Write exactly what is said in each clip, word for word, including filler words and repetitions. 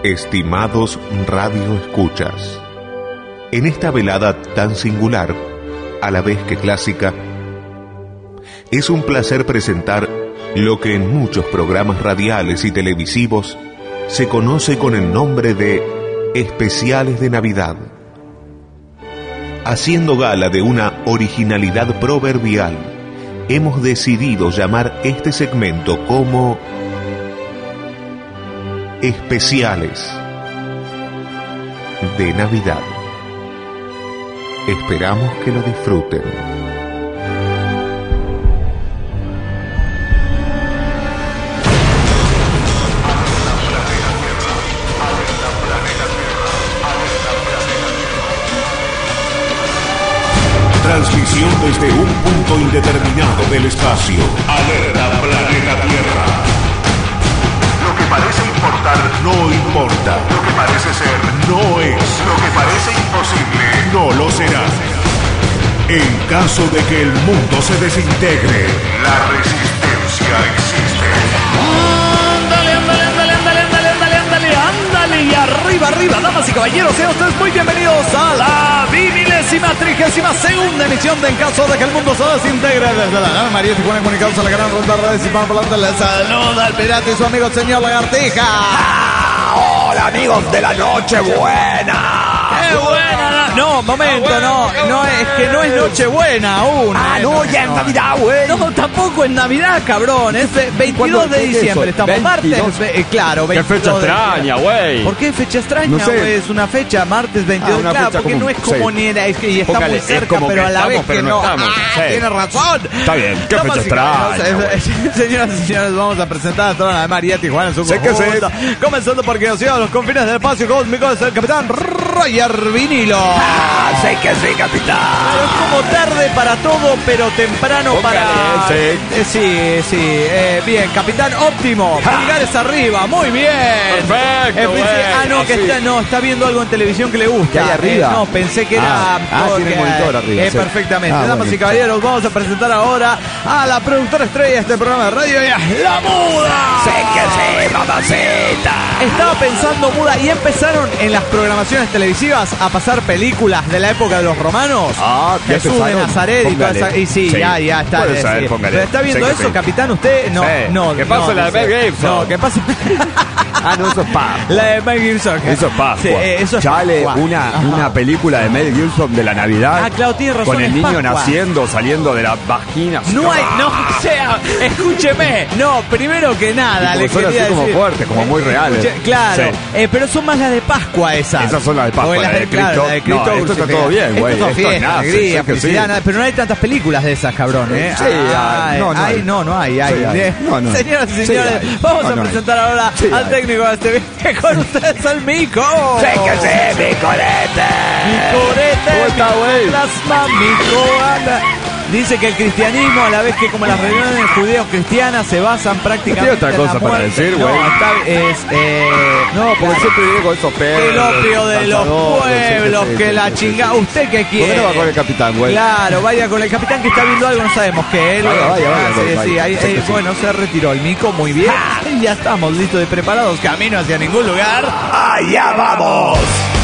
Estimados radioescuchas, en esta velada tan singular, a la vez que clásica, es un placer presentar lo que en muchos programas radiales y televisivos se conoce con el nombre de especiales de Navidad. Haciendo gala de una originalidad proverbial, hemos decidido llamar este segmento como Especiales de Navidad. Esperamos que lo disfruten. Transmisión desde un punto indeterminado del espacio. Alerta planeta Tierra. Lo que parece importar no importa. Lo que parece ser no es. Lo que parece imposible no lo será. En caso de que el mundo se desintegre, la resistencia existe. Ándale, ándale, ándale, ándale, ándale, ándale, ándale, ándale, y arriba, arriba, damas y caballeros, sean ustedes muy bienvenidos a la vigésima trigésima segunda emisión de En caso de que el mundo se desintegre desde la Gran María Tijuana, comunicados a la gran ronda de Simón Volante. Les saluda al pirata y su amigo el señor Lagartija. ¡Ah! ¡Hola, amigos de la Nochebuena! ¡Qué buena! No, momento, ah, bueno, no, no, es que no es Nochebuena aún. Ah, eh, no, ya es Navidad, güey. No, tampoco es Navidad, cabrón. Es veintidós de diciembre, estamos martes. Eh, claro, veintidós. Qué fecha extraña, güey. ¿Por qué fecha extraña, güey? No sé. Es una fecha, martes veintidós. Ah, claro, porque como, no es como sí. ni era, es que y está Póngale, muy cerca, pero a la estamos, vez que no. no ah, sí. Tiene razón. Está bien, qué fecha extraña. Señoras y señores, vamos a presentar a toda la María Tijuana en su sé conjunto. Que Comenzando porque nos lleva a los confines del espacio cósmico es el capitán Roger Vinilo. Ah, sé que sí, capitán. Pero es como tarde para todo, pero temprano Póngale, para... Sí, eh, sí, sí. Eh, bien, capitán óptimo. Pulgares arriba, muy bien. Perfecto, eh, Ah, no, que está, no, está viendo algo en televisión que le gusta. ¿Qué hay arriba? Eh, no, pensé que era... Ah, ah tiene el monitor arriba. Eh, sí. Perfectamente. Ah, Damas bueno. y caballeros, vamos a presentar ahora a la productora estrella de este programa de radio, ella es La Muda. Sé que sí, mamacita. Estaba pensando, Muda, y empezaron en las programaciones televisivas a pasar películas de la época de los romanos. Ah, ya Jesús de Nazaret y toda esa. Y sí, Sí. ya, ya está. Puede eh, ser, sí. póngale. Pero está viendo Sé que eso, sí. capitán, usted. No, Sí. no. ¿Qué pasa no, la de dice- Mel Gibson? No, ¿qué pasa? Ah, no, eso es Pascua. La de Mel Gibson. Eso es Pascua. Sí, eh, eso es Chale, Pascua. una, Ajá. una película de Mel Gibson de la Navidad. Ah, claro, tiene razón, Con el es niño Pascua. naciendo, saliendo de la vagina. No hay, no, o sea, escúcheme, no, primero que nada, Y le como son quería así como decir. fuertes, como muy reales. Escuche, claro, Sí. eh, pero son más las de Pascua esas. Esas son las de Pascua, O las la de claro, Cristo. la de Cristo No, esto está crucificado. todo bien, güey. Esto es Esto es fiesta, nazi, alegría, sé que felicidad, sí. nada, pero no hay tantas películas de esas, cabrón, ¿eh? Sí, Ah, ah, no, no hay, hay. no, no hay, hay. Sí, hay. Eh, No, no hay. Señoras y Sí, señores, hay. vamos No, a no hay. presentar ahora Sí, al hay. técnico de este video con ustedes, al Mico. Sé que sí, mi colete. Mi corete, ¿Cómo está, güey? plasma, mi coana. Dice que el cristianismo, a la vez que como las religiones judeo-cristianas se basan prácticamente ¿No tiene otra en la cosa para muerte. decir, No, güey? está, es, eh, No, porque siempre viene con esos perros. el opio de los cazadores, pueblos, sí, sí, que sí, la sí, chingada. sí. ¿Usted qué ¿Por quiere? qué no va con el capitán, güey? Claro, vaya con el capitán que está viendo algo, no sabemos qué. Él, Vaya, vaya, vaya, Ah, sí, vaya, sí, vaya. ahí, Sí, eh, sí. bueno, se retiró el mico, muy bien. Y ya estamos listos y preparados, camino hacia ningún lugar. ¡Allá vamos!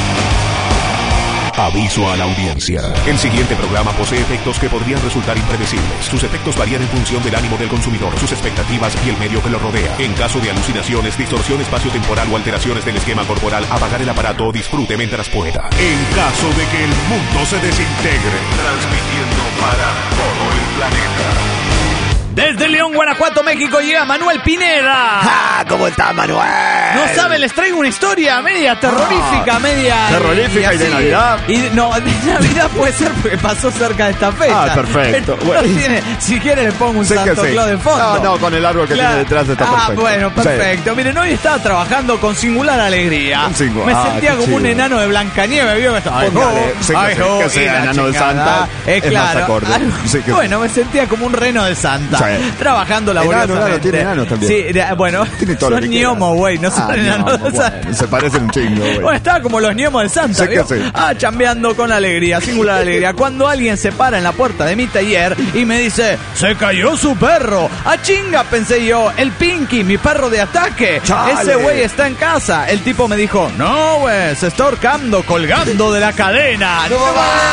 Aviso a la audiencia. El siguiente programa posee efectos que podrían resultar impredecibles. Sus efectos varían en función del ánimo del consumidor, sus expectativas y el medio que lo rodea. En caso de alucinaciones, distorsión espaciotemporal o alteraciones del esquema corporal, apagar el aparato o disfrute mientras pueda. En caso de que el mundo se desintegre, transmitiendo para todo el planeta. Desde León, Guanajuato, México, llega Manuel Pineda. ¡Ah! ¿Cómo está, Manuel? No sabe, les traigo una historia media terrorífica, media... terrorífica y de así. Navidad. Y de- no, de Navidad puede ser porque pasó cerca de esta fecha. Ah, perfecto. Pero Bueno. no tiene, si quiere le pongo un Sé que Santo sí. Claus de fondo. No, no, con el árbol que tiene detrás está Ah, perfecto. bueno, Sí. perfecto. Miren, hoy estaba trabajando con singular alegría. Con singu- Me ah, sentía qué como chido. un enano de Blancanieves, ¿vio? Que estaba, Póngale, sé que ay, sí, oh, que sea y la enano de chingada. Santa, Es es más claro. acorde. Algo- Sí que sí. Bueno, me sentía como un reno de Santa. Sí. Trabajando laboriosamente. Enano, enano, tiene enanos también. Sí, de- bueno, Tiene todo lo son que quiera. ñomos, güey, no son Ah, enanos. no, bueno, se parecen un chingo, güey. Bueno, estaba como los ñomos del Santa, Sí que ¿vio? sí. Ah, chambeando con alegría, singular alegría. Cuando alguien se para en la puerta de mi taller y me dice, se cayó su perro. Ah, chinga, pensé yo, el Pinky, mi perro de ataque. Chale. Ese güey está en casa. El tipo me dijo, no, güey, se está ahorcando, colgando de la cadena. ¡No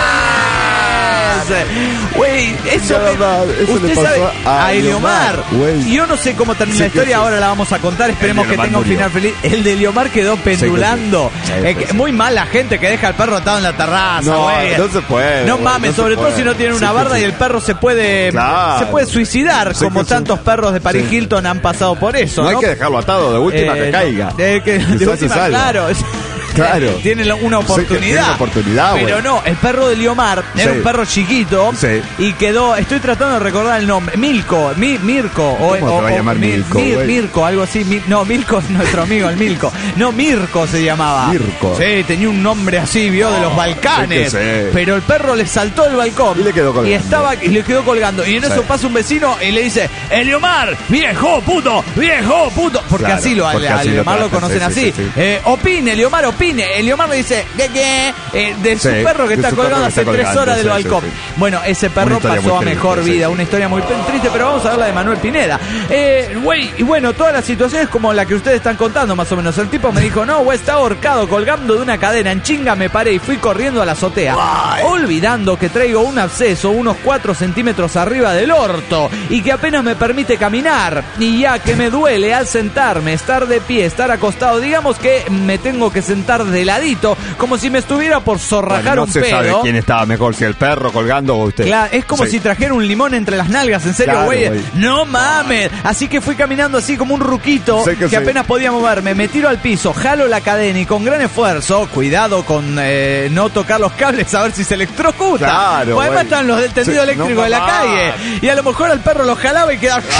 más! Güey, eso, No, no, eso usted le pasó sabe, a a Eliomar. Eliomar, güey. Y yo no sé cómo termina Sí la que historia, sí. ahora la vamos a contar. Esperemos El que Eliomar tenga un murió. final feliz. El de Eliomar quedó pendulando. Sí, Eh, pues que- sí. muy mal la gente que deja al perro atado en la terraza, No, güey. no se puede, No güey, mames, no se sobre todo puede. si no tiene una Sí, barda sí. y el perro se puede Claro. se puede suicidar, Sí, como que sí. tantos perros de Paris Sí. Hilton han pasado por eso, No ¿no? hay que dejarlo atado, de última Eh, que caiga. De, que, de Quizás se última, salva. claro. Claro. Tiene la- una Sí, que oportunidad. tiene una oportunidad, güey. Pero no, el perro de Eliomar era Sí. un perro chiquito Sí. y quedó, estoy tratando de recordar el nombre, Milko, Mi- Mirko o, ¿Cómo o- se va a o- llamar Mi- Milko, Mir- güey? Mirko, algo así. Mi- no, Milko es nuestro amigo, el Milko. No, Mirko se llamaba. Mirko. Sí, tenía un nombre así, vio, de los Balcanes. sí que sí. Pero el perro le saltó del balcón Y le quedó colgando. y estaba y le quedó colgando. Y en eso Sí. pasa un vecino y le dice, Eliomar, viejo puto, viejo puto. Porque Claro, así lo, porque a así lo Eliomar lo tratan, conocen sí, así. sí, sí, sí. Eh, opine, Eliomar, opine. Eliomar le dice, ¿qué qué? Eh, de su Sí, perro que de está su perro colgando que hace está tres colgando, horas del sí, balcón. sí, sí. Bueno, ese perro Una historia pasó a muy mejor triste, vida, sí, una sí. historia muy triste, pero vamos a ver la de Manuel Pineda. Eh, güey, y bueno, todas las situaciones como la que ustedes están contando, más o menos. El tipo me dijo, no, güey, está ahorcado, colgando de una cadena. En chinga me paré y fui corriendo a la azotea, olvidando que traigo un absceso unos cuatro centímetros arriba del orto y que apenas me permite caminar. Y ya que me duele al sentarme, estar de pie, estar acostado, digamos que me tengo que sentar de ladito, como si me estuviera por zorrajar Bueno, no un se pedo. sabe quién estaba mejor, si el perro colgando o usted. Claro, es como Sí. si trajera un limón entre las nalgas, en serio, Claro, güey. güey. No mames. Así que fui caminando así como un ruquito Sé que que, sí. apenas podía moverme. Me tiro al piso, jalo la cadena y con gran esfuerzo, cuidado con eh, no tocar los cables a ver si se electrocuta. Claro, Pues además güey. están los del tendido Sí, eléctrico no de la mamá. calle. Y a lo mejor el perro lo jalaba y quedaba.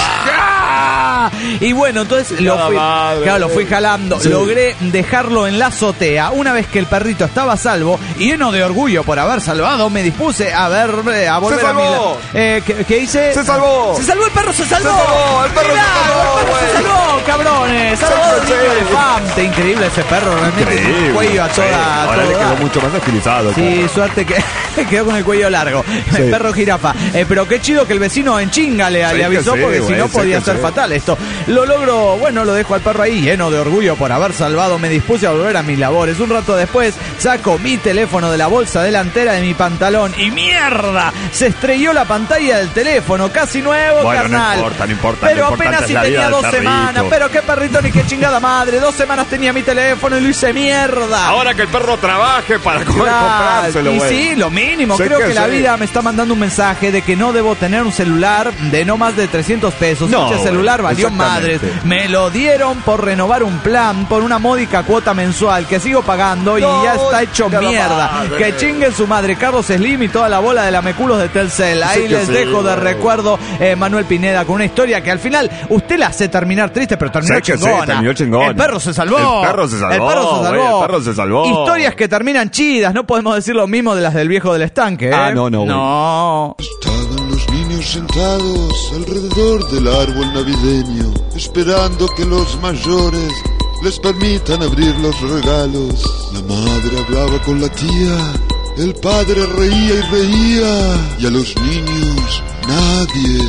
¡Ah! Y bueno, entonces lo Cada fui, madre, claro, lo fui güey. jalando. Sí. Logré dejarlo en la azotea. Una vez que el perrito estaba a salvo y lleno de orgullo por haber salvado, me dispuse a ver eh, a volver a mi salvó! la- eh, ¿qué, qué hice? ¡Se salvó! ¡Se salvó el perro! ¡Se salvó! ¡Se salvó! ¡El perro se Mirá, salvó, ¡El perro se güey! salvó, cabrones! ¡Salvó del Sí, niño sí. elefante! Increíble ese perro, realmente. Tiene Increíble. un cuello a toda. Sí, a ahora todo le quedó dar. mucho más estilizado. Sí, suerte que quedó con el cuello largo. El Sí. perro jirafa. Eh, pero qué chido que el vecino en chinga le, Sí le que avisó sí, porque si güey, no sí podía que ser sí. fatal esto. Lo logro, bueno, lo dejo al perro ahí lleno de orgullo por haber salvado. Me dispuse a volver a mis labores. Un rato después saco mi teléfono de la bolsa delantera de mi pantalón y ¡mierda! Se estrelló la pantalla del teléfono, casi nuevo, Bueno, no carnal. importa, no importa, Pero lo importante apenas es si la vida tenía del dos perrito. semanas. Pero qué perrito ni qué chingada madre. Dos semanas tenía mi teléfono y lo hice mierda. Ahora que el perro trabaje para co- Claro, comprárselo, y güey. sí, lo mínimo. Sé Creo que que la sí. vida me está mandando un mensaje de que no debo tener un celular de no más de trescientos pesos. No, Ese celular güey, valió madres. exactamente. Me lo dieron por renovar un plan, por una módica cuota mensual que sigo pagando y No, ya está hecho ya la mierda. madre. Que chingue su madre Carlos Slim y toda la bola de lameculos de Telcel. Ahí Sí que les sí, dejo de güey. recuerdo eh, Manuel Pineda con una historia que al final usted la hace terminar triste, pero terminó Sé que sí, chingona. terminó chingona. El perro se salvó. El perro se salvó, El perro se güey, salvó. el perro se salvó. Historias que terminan chidas. No podemos decir lo mismo de las del viejo del estanque. ¿eh? Ah, no, no, güey. No. Estaban los niños sentados alrededor del árbol navideño, esperando que los mayores les permitan abrir los regalos. La madre hablaba con la tía, el padre reía y reía, y a los niños nadie,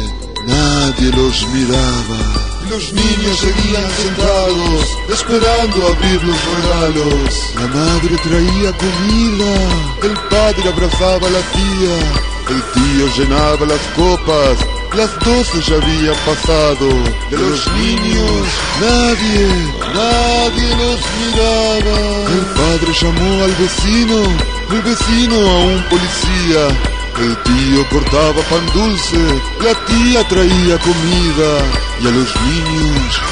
nadie los miraba. Los niños seguían sentados, esperando abrir los regalos. La madre traía comida, el padre abrazaba a la tía, el tío llenaba las copas, las doce ya habían pasado. De los niños, nadie, nadie los miraba. El padre llamó al vecino, el vecino a un policía. El tío cortaba pan dulce, la tía traía comida. Y a los niños,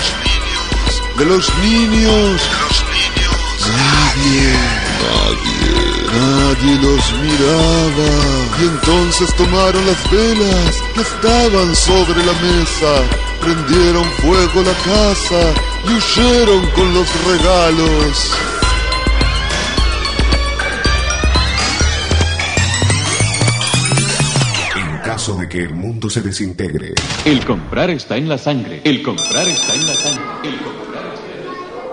de los niños, nadie, nadie, nadie los miraba. Y entonces tomaron las velas que estaban sobre la mesa, prendieron fuego la casa y huyeron con los regalos. En caso de que el mundo se desintegre. El comprar está en la sangre. El comprar está en la sangre. El comprar está en la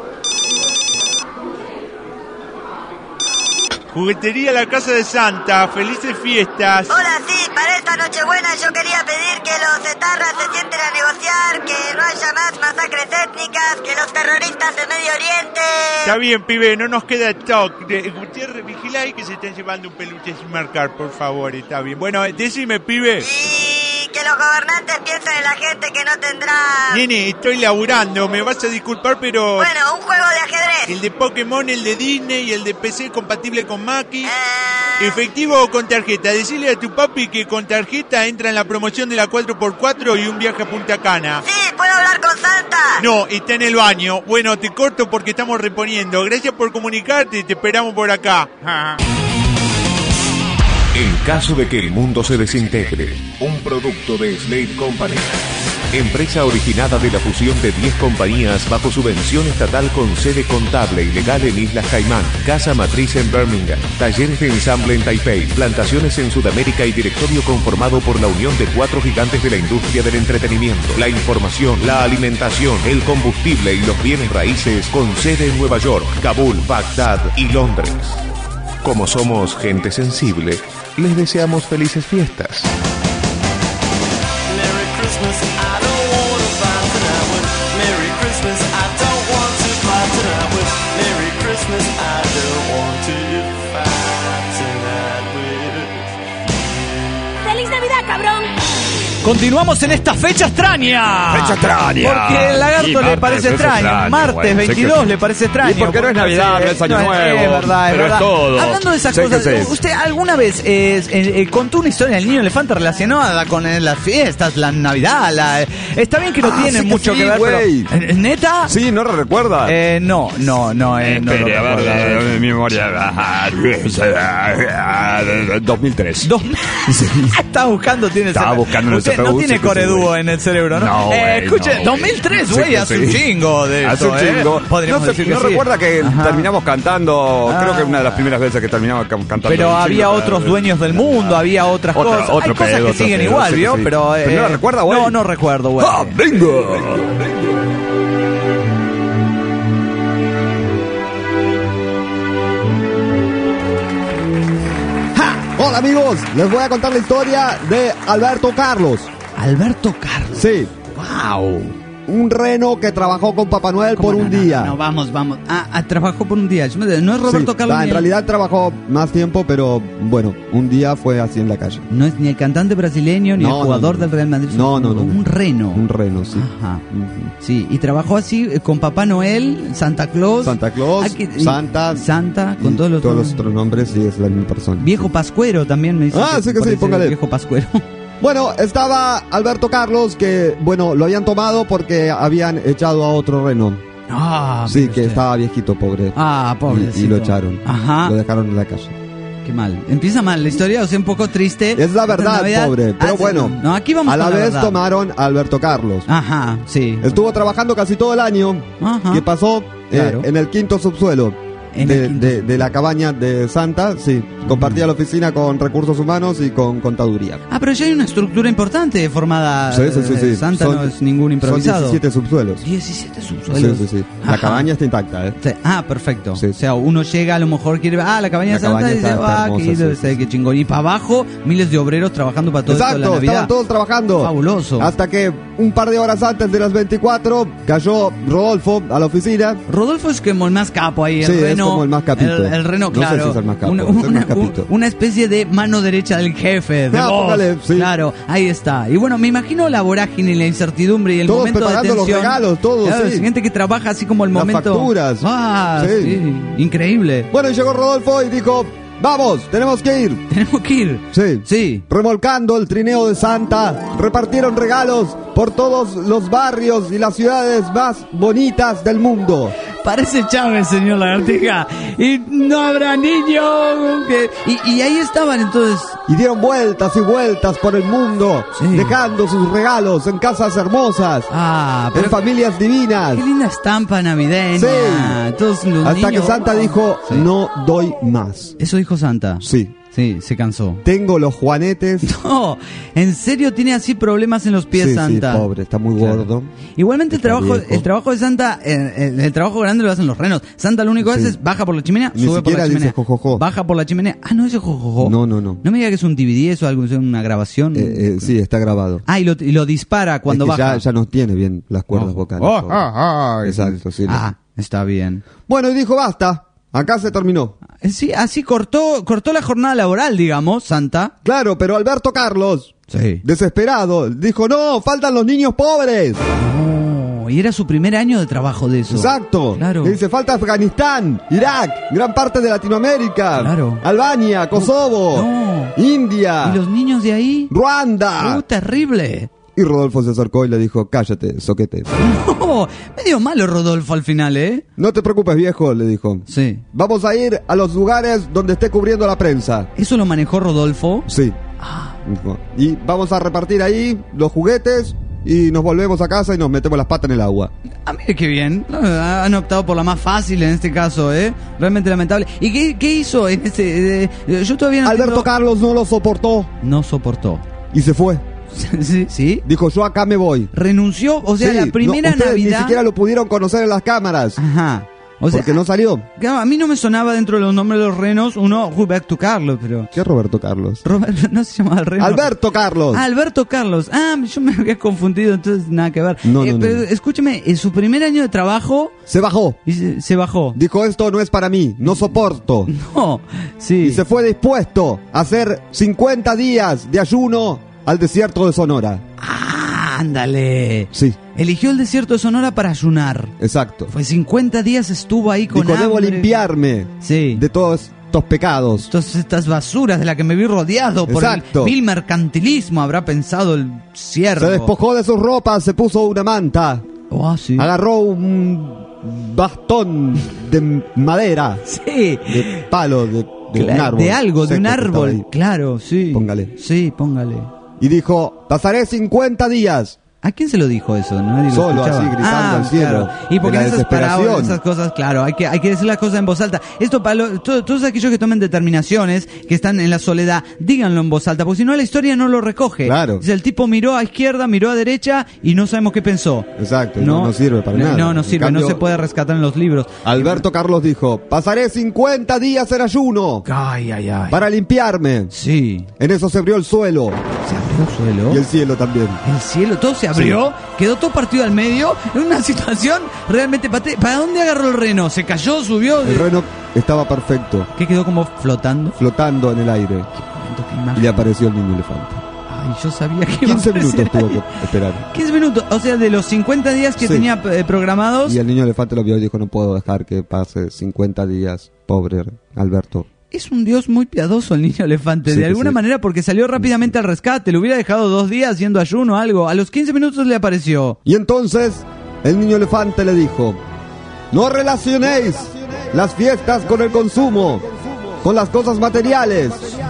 sangre. Juguetería La Casa de Santa, felices fiestas. Hola, sí, para esta Nochebuena yo quería pedir que los etarras se sienten a negociar, que no haya más masacres étnicas, que los terroristas de Medio Oriente... Está bien, pibe, no nos queda stock. De, Gutiérrez, vigilá ahí que se están llevando un peluche sin marcar, por favor, está bien. Bueno, decime, pibe. Y que los gobernantes piensen en la gente que no tendrá... Nene, estoy laburando, me vas a disculpar, pero... Bueno, un juego de ajedrez. El de Pokémon, el de Disney y el de P C compatible con Maki. Eh... Efectivo o con tarjeta. Decile a tu papi que con tarjeta entra en la promoción de la cuatro por cuatro y un viaje a Punta Cana. Sí, ¿puedo hablar con Santa? No, está en el baño. Bueno, te corto porque estamos reponiendo. Gracias por comunicarte, te esperamos por acá. En caso de que el mundo se desintegre, un producto de Slade Company. Empresa originada de la fusión de diez compañías bajo subvención estatal con sede contable y legal en Islas Caimán, casa matriz en Birmingham, talleres de ensamble en Taipei, plantaciones en Sudamérica y directorio conformado por la unión de cuatro gigantes de la industria del entretenimiento, la información, la alimentación, el combustible y los bienes raíces con sede en Nueva York, Kabul, Bagdad y Londres. Como somos gente sensible, les deseamos felices fiestas. ¡Feliz Navidad, cabrón! Continuamos en esta fecha extraña. Fecha extraña. Porque el lagarto Y le martes parece es extraño. extraño, Martes bueno, sé veintidós que- le parece extraño. Y porque no es Navidad, no es Año no, Nuevo, Es verdad, es pero es verdad. todo. Hablando de esas Sé que cosas, es. ¿usted alguna vez eh, eh, eh, contó una historia del niño elefante relacionada con eh, las fiestas, la Navidad? La, está bien que no Ah, tiene sí que mucho sí, que ver, güey. pero... ¿eh, ¿Neta? Sí, ¿no lo recuerda? Eh, no, no, no, eh, no lo Espere, a ver, recuerdo. eh, mi memoria. dos mil tres. Dos- Estaba buscando, tiene Estaba ese- buscando en el Usted C P U, no tiene sí que sí, coredúo güey. en el cerebro, ¿no? No, eh, güey, escuche, no, dos mil tres, güey. güey, Sí que hace sí. un chingo de Hace eso, un ¿eh? chingo. Podríamos no, sé, decir que ¿no sí. recuerda que Ajá. terminamos cantando? Ah. Creo que una de las primeras veces que terminamos ca- cantando. Pero el había chingo, otros eh, dueños del mundo, había otras Otro- cosas. otro Hay cosas pedo, que otro siguen pedo, igual, sí que ¿vio? sí. Pero, Pero no la recuerda, güey. No, no recuerdo, güey. ¡Ah, bingo! ¡Ja! Hola amigos, les voy a contar la historia de Alberto Carlos. Alberto Carlos. Sí, Wow. un reno que trabajó con Papá Noel por un día. No, vamos, vamos. Ah, ah, trabajó por un día. Yo me- No es Roberto Sí, Carlos. va, ni en el- realidad trabajó más tiempo, pero bueno, un día fue así en la calle. No es ni el cantante brasileño ni No, el no, jugador no. del Real Madrid. No, no, no, Un no. reno. Un reno, sí. Ajá. Ujú. Sí, y trabajó así eh, con Papá Noel, Santa Claus. Santa Claus, Aquí- y- Santa, Santa, con y todos los, todos los otros nombres, sí, es la misma persona. Viejo Pascuero también me dice. Ah, sí que sí, parece póngale. Viejo Pascuero. Bueno, estaba Alberto Carlos, que, bueno, lo habían tomado porque habían echado a otro reno. Ah, Sí, mire que usted. estaba viejito, pobre. Ah, pobrecito. Y, y lo echaron. Ajá. Lo dejaron en la calle. Qué mal. Empieza mal la historia, o sea, un poco triste. Es la verdad, Navidad. pobre. Pero Ah, sí, bueno, no, aquí vamos a la con vez verdad. tomaron a Alberto Carlos. Ajá, sí. Estuvo trabajando casi todo el año. Ajá. Que pasó eh, Claro. en el quinto subsuelo En de, el quinto de- de la cabaña de Santa. Sí, compartía la oficina con recursos humanos y con contaduría. Ah, pero ya hay una estructura importante formada. Sí, sí, sí, eh, sí. Santa Son- no es ningún improvisado. Son diecisiete subsuelos. diecisiete Sí, subsuelos. sí, sí. La Ajá. cabaña está intacta, ¿eh? Sí. Ah, perfecto. Sí. O sea, uno llega, a lo mejor quiere ver, ah, la cabaña La de Santa, cabaña y dice, está- está ah, hermosa, qué, sí, debe sí, ser, sí. qué chingón. Y para abajo, miles de obreros trabajando para todo esto de la Exacto, Navidad. estaban todos trabajando. Fabuloso. Hasta que un par de horas antes de las veinticuatro cayó Rodolfo a la oficina. Rodolfo es como el más capo ahí, el Sí, es reno. como el más capito. El, el reno, No sé claro. si es el más capo, Una, es el una- más capito. una especie de mano derecha del jefe, de Ah, voz. póngale, sí. Claro, ahí está. Y bueno, me imagino la vorágine, la incertidumbre y el Todos momento de preparando los tensión. regalos, todos, Claro, sí. gente que trabaja así como el Las momento. facturas. Ah, Sí. sí. Increíble. Bueno, y llegó Rodolfo y dijo, vamos, tenemos que ir. Tenemos que ir. Sí. Sí. Remolcando el trineo de Santa, repartieron regalos por todos los barrios y las ciudades más bonitas del mundo. Parece Chávez, señor Lagartija. Y no habrá niños. que- Y, y ahí estaban entonces. Y dieron vueltas y vueltas por el mundo, Sí. dejando sus regalos en casas hermosas, Ah, en pero familias divinas. qué linda estampa navideña. Sí. Todos los Hasta niños- que Santa dijo, Sí. no doy más. Eso dijo Santa. Sí. Sí, se cansó. Tengo los juanetes. No, ¿en serio tiene así problemas en los pies, Sí, Santa? sí, pobre, está muy Claro. gordo. Igualmente el Está trabajo, viejo. el trabajo de Santa, eh, el, el trabajo grande lo hacen los renos. Santa lo único que Sí. hace es baja por la chimenea, Ni sube por la siquiera dice chimenea, jojojo. baja por la chimenea. Ah, no dice jojojo. No, no, no. No me diga que es un D V D eso, algo, es una grabación. Eh, eh, sí, está grabado. Ah, y lo, y lo dispara cuando Es que baja. ya, ya no tiene bien las cuerdas Oh. vocales. Oh, pobre. ah, ah, Exacto, sí. Ah, está bien. Bueno, y dijo, basta. Acá se terminó. Eh, Sí, así cortó, cortó la jornada laboral, digamos, Santa. Claro, pero Alberto Carlos, Sí. desesperado, dijo, no, faltan los niños pobres. Oh, y era su primer año de trabajo de eso. Exacto. Claro. Le dice, falta Afganistán, Irak, gran parte de Latinoamérica. Claro. Albania, Kosovo, No. India, ¿Y los niños de ahí? Ruanda. ¡Uh, terrible! Y Rodolfo se acercó y le dijo, cállate, soquete. No, medio malo Rodolfo al final, ¿eh? No te preocupes, viejo, le dijo. Sí. Vamos a ir a los lugares donde esté cubriendo la prensa. ¿Eso lo manejó Rodolfo? Sí. Ah, Dijo, y vamos a repartir ahí los juguetes y nos volvemos a casa y nos metemos las patas en el agua. ah, mire qué bien. Ah, Han optado por la más fácil en este caso, ¿eh? Realmente lamentable. ¿Y qué, qué hizo en ese...? eh, yo todavía no Alberto entiendo- Carlos no lo soportó No soportó. y se fue. ¿Sí? ¿Sí? Dijo, yo acá me voy. Renunció, o sea, Sí, la primera no, ustedes Navidad... ni siquiera lo pudieron conocer en las cámaras. Ajá. O sea, porque no salió. claro, a mí no me sonaba dentro de los nombres de los renos uno Roberto Carlos, pero... ¿Qué es Roberto Carlos? Robert, no se llamaba el reno. Alberto Carlos. Ah, Alberto Carlos. Ah, yo me había confundido, entonces nada que ver. No, Eh, no, no, pero no. escúcheme, en su primer año de trabajo Se bajó. y se, se bajó. Dijo, esto no es para mí, no soporto. No, sí. Y se fue dispuesto a hacer cincuenta días de ayuno al desierto de Sonora. Ah, ándale. Sí, Eligió el desierto de Sonora para ayunar. exacto. Fue cincuenta días estuvo ahí con Dijo, debo hambre. limpiarme Sí. de todos estos pecados. Todas estas basuras de las que me vi rodeado por Exacto. el vil mercantilismo, habrá pensado el siervo. Se despojó de sus ropas, se puso una manta, Oh, sí. agarró un bastón de madera, Sí. de palo, de, de un Cla- árbol. de algo, de seco un que estaba árbol. ahí. Claro, sí. Póngale. Sí, póngale. Y dijo, pasaré cincuenta días. ¿A quién se lo dijo eso? Nadie lo Solo, escuchaba. así, gritando Ah, al cielo, claro. Y porque de la en esas parábolas, desesperación. esas cosas, claro, hay que, hay que decir las cosas en voz alta. Esto para lo- to- todos aquellos que tomen determinaciones, que están en la soledad, díganlo en voz alta, porque si no la historia no lo recoge. Claro. Dice, el tipo miró a izquierda, miró a derecha y no sabemos qué pensó. Exacto, y no, no sirve para no, nada. No, no En sirve, cambio, no se puede rescatar en los libros. Alberto Carlos dijo, pasaré cincuenta días en ayuno Ay, ay, ay. para limpiarme. Sí. En eso se abrió el suelo Se abrió el suelo. y el cielo también. El cielo, todo se abrió, quedó todo partido al medio, en una situación realmente pate- ¿Para dónde agarró el reno? ¿Se cayó, subió? El reno estaba perfecto, ¿Qué quedó como flotando? flotando en el aire. Momento, qué Y imagen. le apareció el niño elefante. Ay, yo sabía que iba a quince minutos aparecer tuvo ahí. que esperar. quince minutos, o sea, de los cincuenta días que Sí. tenía eh, programados. Y el niño elefante lo vio y dijo, no puedo dejar que pase cincuenta días, pobre Alberto. Es un dios muy piadoso el niño elefante, Sí, de que alguna sí. manera, porque salió rápidamente al rescate. Le hubiera dejado dos días haciendo ayuno o algo. A los quince minutos le apareció. Y entonces el niño elefante le dijo, no relacionéis las fiestas con el consumo, con las cosas materiales.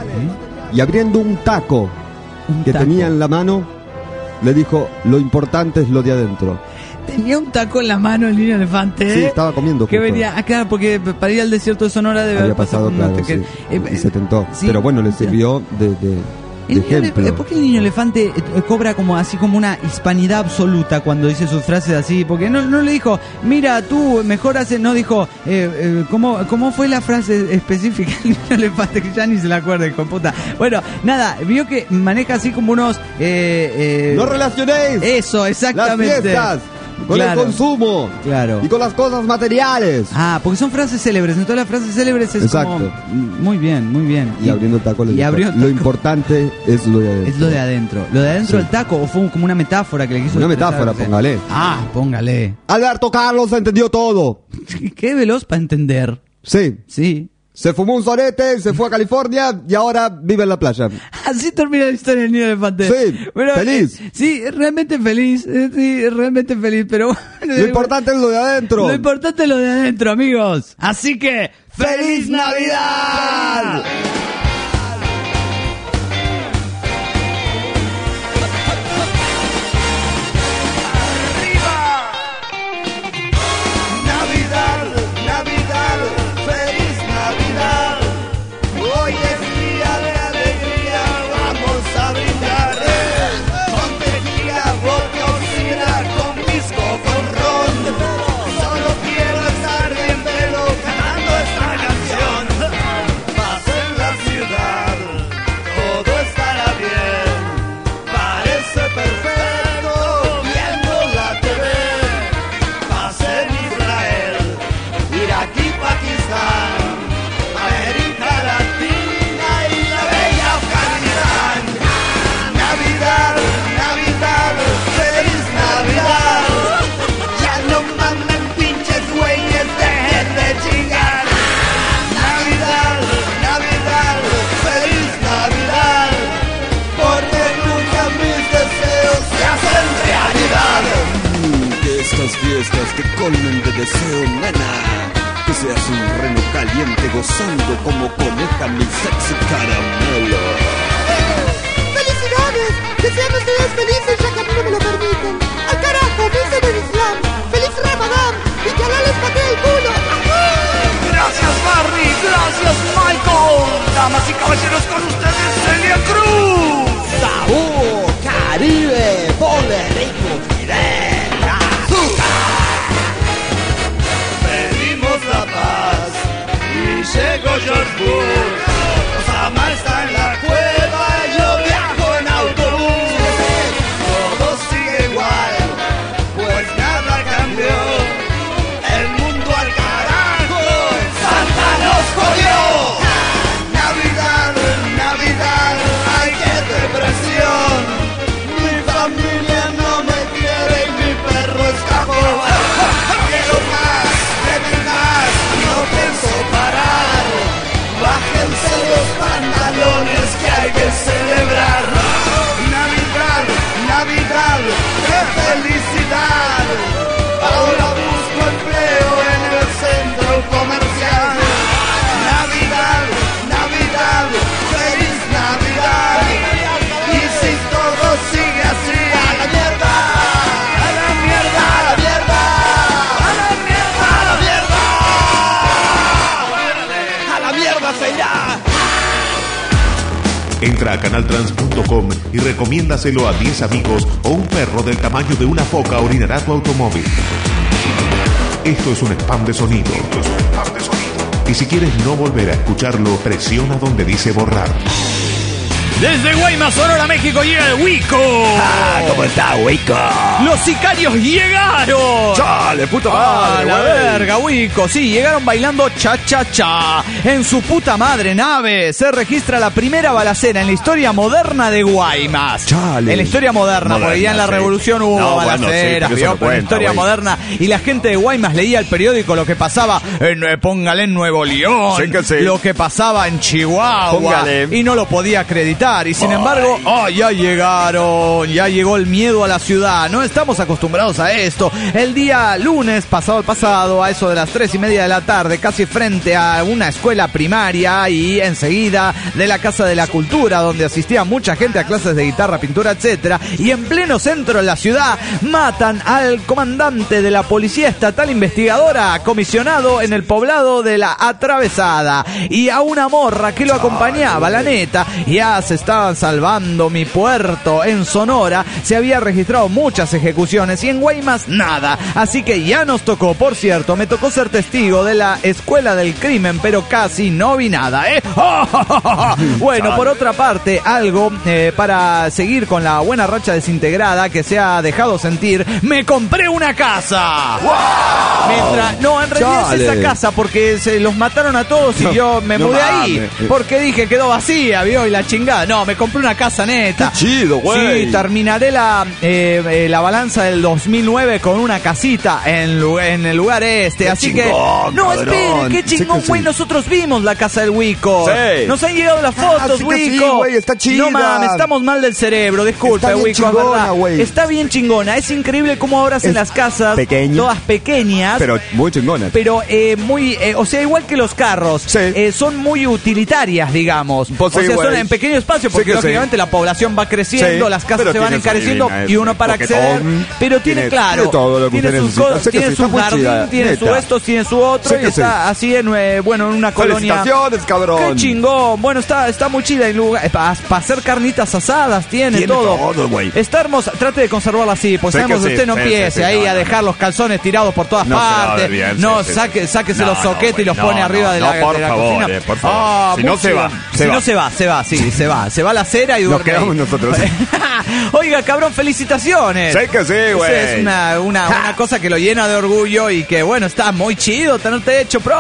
Y abriendo un taco Un que taco. tenía en la mano, le dijo, lo importante es lo de adentro. Tenía un taco en la mano el niño elefante. Sí, ¿eh? estaba comiendo Que justo. venía, ah, claro, porque para ir al desierto de Sonora debe Había haber pasado pasado, por un claro, que- sí, eh, y se tentó. sí. Pero bueno, le sirvió de, de- de El niño elef- ejemplo. ¿Por qué el niño elefante eh, cobra como así como una hispanidad absoluta cuando dice sus frases así? Porque no, no le dijo, mira, tú mejor haces, no dijo, eh, eh, ¿cómo, ¿cómo fue la frase específica del niño elefante? Que ya ni se la acuerda, hijo de puta. Bueno, nada, vio que maneja así como unos... Eh, eh, No relacionéis Eso, las exactamente. fiestas con Claro. el consumo Claro. y con las cosas materiales. Ah, porque son frases célebres. En todas las frases célebres es Exacto. como... Muy bien, muy bien. Y abriendo el taco le y dijo, abrió el lo taco. importante es lo de adentro. Es lo de adentro. Lo de adentro Sí. del taco, o fue como una metáfora que le quiso Una expresar, metáfora, o sea. póngale. Ah, póngale. Alberto Carlos entendió todo. Qué veloz para entender. Sí. Sí. Se fumó un sorete, se fue a California y ahora vive en la playa. Así termina la historia del niño elefante. Sí, feliz. eh, sí, realmente feliz. eh, Sí, realmente feliz, pero bueno, Lo importante es lo de adentro. Lo importante es lo de adentro, amigos. Así que, ¡Feliz Navidad! Navidad, Navidad, feliz Navidad. Hoy es día Pakistán, América Latina y la bella Afganistán. Navidad, Navidad, feliz Navidad. Ya no manden pinches güeyes, dejen de chingar. Navidad, Navidad, feliz Navidad. Porque nunca mis deseos se hacen realidad. Que estas fiestas te colmen de deseo, nena. Que seas un reno caliente gozando como coneja mi sexy caramelo. ¡Felicidades! ¡Que sean ustedes felices ya que a mí no me lo permiten! ¡Al carajo! ¡Piensen en el Islam! ¡Feliz Ramadán! ¡Y que Alá les patee el culo! ¡Ajá! Gracias, Barry. Gracias, Michael. Damas y caballeros, con ustedes, Celia Cruz. ¡Sabor! ¡Caribe! ¡Ponle rico Fidel! Pedimos la paz y llegó George Bush. Osama está en la cueva, yo viajo en autobús. Todo sigue igual, pues nada cambió. El mundo al carajo, Santa nos jodió. Navidad, Navidad, ay qué depresión. Mi familia no me quiere y mi perro escapó. Quiero más, quiero más, no pienso parar. Bájense los pantalones que hay que celebrar. Navidad, Navidad, qué felicidad. Ahora busco empleo en el centro comercial. Navidad, Navidad, feliz Navidad. Y si todo sigue así, a la mierda, a la mierda, a la mierda, a la mierda, a la mierda, a la mierda, señor. Entra a canaltrans punto com y recomiéndaselo a diez amigos o un perro del tamaño de una foca orinará tu automóvil. Esto es un spam de sonido. Esto es un spam de sonido. Y si quieres no volver a escucharlo, presiona donde dice borrar. Desde Guaymas, Sonora, México, llega el Wico. Ah, ¿cómo está, Wico? Los sicarios llegaron. ¡Chale, puta Ah, madre, la güey! verga, Wico. Sí, llegaron bailando cha-cha-cha. En su puta madre nave se registra la primera balacera en la historia moderna de Guaymas. Chale. En la historia moderna, Moderna, porque ya en la sí. revolución hubo No, bueno, balaceras, sí, pero eso ¿vio? no Pero en la cuenta, historia güey. moderna. Y la gente de Guaymas leía el periódico lo que pasaba en, eh, póngale en Nuevo León. Sí que sí. Lo que pasaba en Chihuahua. Póngale. Y no lo podía acreditar. Y sin embargo, oh, ya llegaron, ya llegó el miedo a la ciudad. No estamos acostumbrados a esto. El día lunes, pasado el pasado, a eso de las tres y media de la tarde, casi frente a una escuela primaria y enseguida de la Casa de la Cultura, donde asistía mucha gente a clases de guitarra, pintura, etcétera. Y en pleno centro de la ciudad, matan al comandante de la Policía Estatal Investigadora, comisionado en el poblado de La Atravesada, y a una morra que lo acompañaba, la neta. Ya se estaban salvando mi puerto. En Sonora se había registrado muchas ejecuciones y en Guaymas nada, así que ya nos tocó. Por cierto, me tocó ser testigo de la escuela del crimen, pero casi no vi nada, ¿eh? Bueno, por otra parte, algo eh, para seguir con la buena racha desintegrada que se ha dejado sentir, me compré una casa. Mientras, no, en realidad es Chale. esa casa porque se los mataron a todos y No, yo me no mudé ahí mames. porque dije quedó vacía, vio, y la chingada. No, me compré una casa neta. Qué chido, güey. Sí, terminaré la eh, eh, la balanza del dos mil nueve con una casita en, lu- en el lugar este. Qué Así chingón, que, no, cabrón. esperen, qué Sí chingón, que güey. sí. Nosotros vimos la casa del Wico. Sí. Nos han llegado las Ah, fotos, sí que sí, Wico. güey, está chida. No mames, estamos mal del cerebro, disculpe, Está bien Wico, es chingona, verdad. güey. Está bien chingona. Es increíble cómo ahora hacen Es las casas pequeña. todas pequeñas. Pero muy chingona. Pero eh, muy, eh, o sea, igual que los carros, Sí. eh, son muy utilitarias, digamos. Pues o sí, sea, son güey. en pequeño espacio, Sí porque que sí. lógicamente la población va creciendo, Sí, las casas pero se van tiene su encareciendo divina, y uno es para coquetón, acceder. Pero tiene, tiene- claro, tiene todo lo que tiene usted sus necesita. cosas, Sí que tiene sí, su está muy jardín, chida, tiene su neta. esto, tiene su otro, Sí y que está así en, eh, bueno, en una colonia. Felicitaciones, cabrón. Qué chingón. Bueno, está, está muy chida. Para hacer carnitas asadas, tiene, Tiene todo. todo, güey. Está hermosa. Trate de conservarla así, pues Sí sabemos que que usted sí, no sí, empiece sí, sí, ahí no, a no, dejar los calzones tirados por todas No se va a partes. ver bien, no, sí, sí, saque, sí. sáquese No, los no, soquetes güey, y los no, pone arriba no, de la, no, por de la favor, cocina. eh, por favor. Ah, Si no, muy se chido. va, se si va. no se va, se va, sí, se va. Se va la cera y Nos duerme quedamos ahí. nosotros. Oiga, cabrón, felicitaciones. Sí que sí, güey. Esa es una, una, una cosa que lo llena de orgullo y que, bueno, está muy chido tenerte hecho, pro.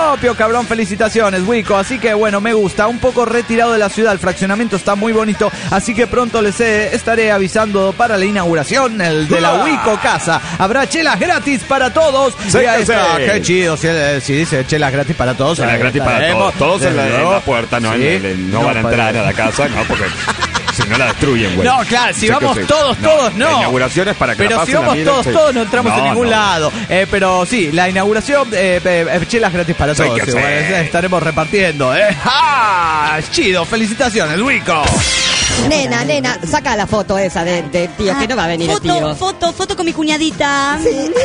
propio, cabrón. Felicitaciones, Wico. Así que bueno, me gusta. Un poco retirado de la ciudad. El fraccionamiento está muy bonito. Así que pronto les eh, estaré avisando para la inauguración el de la Wico Casa. Habrá chelas gratis para todos. Sí, y ahí sí. está. Qué chido. Si, si dice chelas gratis para todos. Chelas gratis para todos. Todos en la, en la puerta, no, ¿Sí? en el- no, No, van a entrar a la casa, no, porque si no la destruyen, güey. No, claro, si Sí que vamos sí. todos, todos, no. La inauguración es para que Pero la si pasen, vamos la miren, todos, sí. todos no entramos No, en ningún no. lado. Eh, pero sí, la inauguración, eh, eh, chelas gratis para Sí, todos. que Sí, sí. bueno, eh, estaremos repartiendo. Eh. ¡Ah! Chido, felicitaciones, Wico. Nena, nena, saca la foto esa de, de tío, Ah, que no va a venir foto, el tío. Foto, foto con mi cuñadita.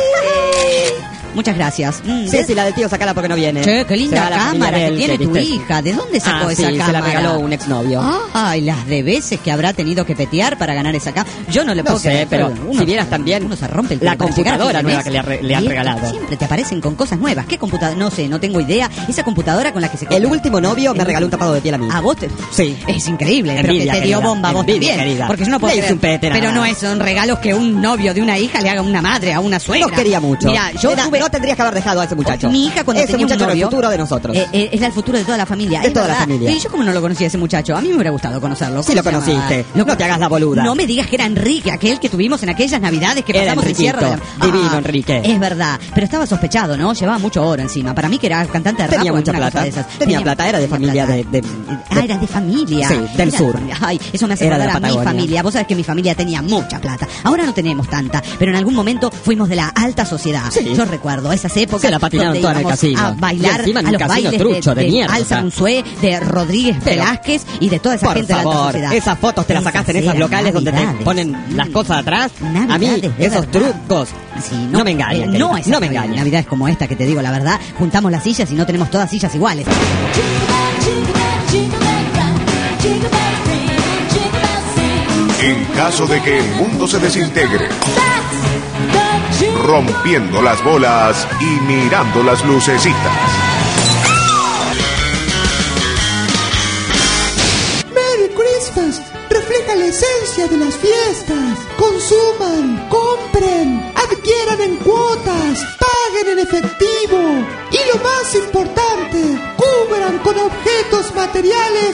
Muchas gracias. Mm, Sí, ¿ves? sí, la del tío sacala porque no viene. Che, qué Se linda va la familia cámara de que él, tiene tu ¿viste? hija. ¿De dónde sacó Ah, esa sí, cámara? se la regaló un exnovio. Ay, las de veces que habrá tenido que petear para ganar esa cámara. Yo no le No puedo sé, creer, pero uno- si vieras también uno se rompe el la culo para llegar a computadora fin de nueva mes. que le ha re- le han Y regalado. Siempre te aparecen con cosas nuevas. ¿Qué computadora? No sé, no tengo idea. Esa computadora con la que se... El último novio me El- regaló un tapado de piel a mí. ¿A vos te...? Sí. Es increíble, pero Envidia, que te dio querida. bomba a vos Envidia, también. querida. Porque yo no puedo Le hice creer. un pete, nada Pero no más. es, son regalos que un novio de una hija le haga a una madre, a una suegra. Nos quería mucho. Mira, yo Nena, tuve... no tendrías que haber dejado a ese muchacho. Mi hija cuando ese tenía muchacho un era el novio, futuro de nosotros. Eh, eh, era el futuro de toda la familia. De es toda la verdad. familia. Y yo como no lo conocía ese muchacho, a mí me hubiera gustado conocerlo. Sí ¿Cómo lo se llamaba? conociste. Lo- No te hagas la boluda. No me digas que era Enrique, aquel que tuvimos en aquellas navidades que Era pasamos en Enriquito. Sierra de la... Divino, Enrique. Es verdad, pero estaba sospechado, ¿no? Llevaba mucho oro encima. Para mí que era cantante de rap Tenía o mucha alguna cosa plata. de esas. Tenía plata, era de tenía familia plata. de, de- Ah, era de familia. Sí, del Era- sur. Ay, eso me hace Era de acordar a mi Patagonia. familia. Vos sabés que mi familia tenía mucha plata. Ahora no tenemos tanta, pero en algún momento fuimos de la alta sociedad. Sí. Yo recuerdo esas épocas Se la patinaron donde toda en el íbamos casino. a bailar Y encima en a un los casino bailes trucho de de, mierda, Alza o sea. Unzué, de Rodríguez Pero- Velázquez y de toda esa Por gente de la alta favor, sociedad. esas fotos te las sacaste en Esas esos eran locales donde te navidades. ponen las cosas atrás. A mí, Navidades, de esos verdad. trucos. Sí, no, me engañan. eh, querida, no, esas no me navidades, engañan. Navidades como esta que te digo la verdad, juntamos las sillas y no tenemos todas sillas iguales. En caso de que el mundo se desintegre, rompiendo las bolas y mirando las lucecitas. Merry Christmas refleja la esencia de las fiestas. Consuman, compren, adquieran en cuotas, paguen en efectivo y lo más importante, cubran con objetos materiales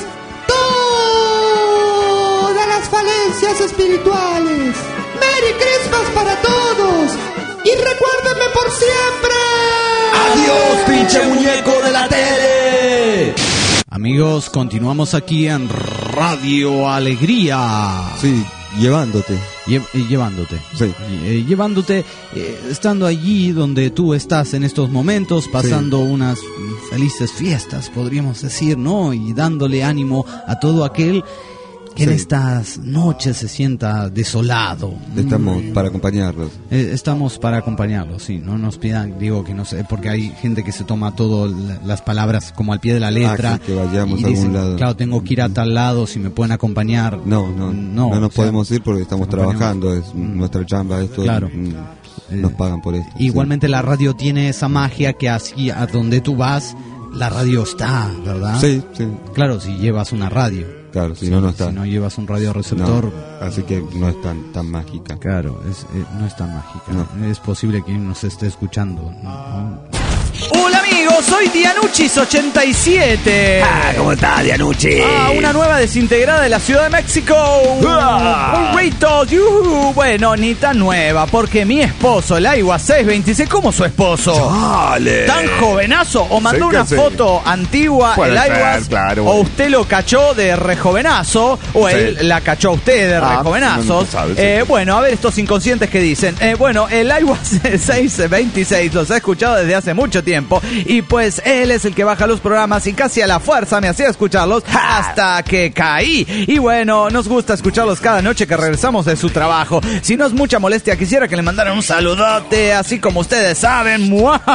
todas las falencias espirituales. Merry Christmas para todos y recuérdenme por siempre. ¡Adiós, pinche muñeco de la tele! Amigos, continuamos aquí en Radio Alegría. Sí, llevándote. Lle- eh, llevándote. Sí. Eh, llevándote, eh, estando allí donde tú estás en estos momentos, pasando unas mm, felices fiestas, podríamos decir, ¿no? Y dándole ánimo a todo aquel que en Sí. estas noches se sienta desolado. Estamos Mm. para acompañarlos. Eh, estamos para acompañarlos, sí, no nos pidan, digo que no sé, porque hay gente que se toma todo la- las palabras como al pie de la letra. Ah, sí, que vayamos y a algún dicen, lado. claro, tengo que ir a tal lado, si me pueden acompañar. No, no, no, no, nos o sea, podemos ir porque estamos acompañamos. trabajando, es nuestra chamba, esto Claro. mm, nos pagan por esto. Igualmente la radio tiene esa magia que así a donde tú vas, la radio está, ¿verdad? Sí, sí. Claro, si llevas una radio. Claro, si no, no está. Si no llevas un radioreceptor. No, así que no es tan, tan mágica. Claro, es, eh, no es tan mágica. No. Es posible que nos esté escuchando, ¿no? Hola amigos, soy Dianuchis ochenta y siete. Ah, ¿cómo está, Dianucci? Ah, una nueva desintegrada de la Ciudad de México. Ah. ¡Burritos! yujú. Bueno, ni tan nueva, porque mi esposo, el Aiwa seiscientos veintiséis, ¿cómo su esposo? Dale. ¿Tan jovenazo? ¿O mandó Sí que una sí. foto antigua, Puede el ser, Aiwa? claro. ¿O usted lo cachó de rejovenazo? ¿O Sí. él la cachó a usted de Ah, rejovenazos? no se sabe, sí. Eh, bueno, a ver estos inconscientes que dicen. Eh, bueno, el Aiwa seiscientos veintiséis los he escuchado desde hace mucho tiempo. Y pues él es el que baja los programas y casi a la fuerza me hacía escucharlos hasta que caí. Y bueno, nos gusta escucharlos cada noche que regresamos de su trabajo. Si no es mucha molestia, quisiera que le mandaran un saludote, así como ustedes saben.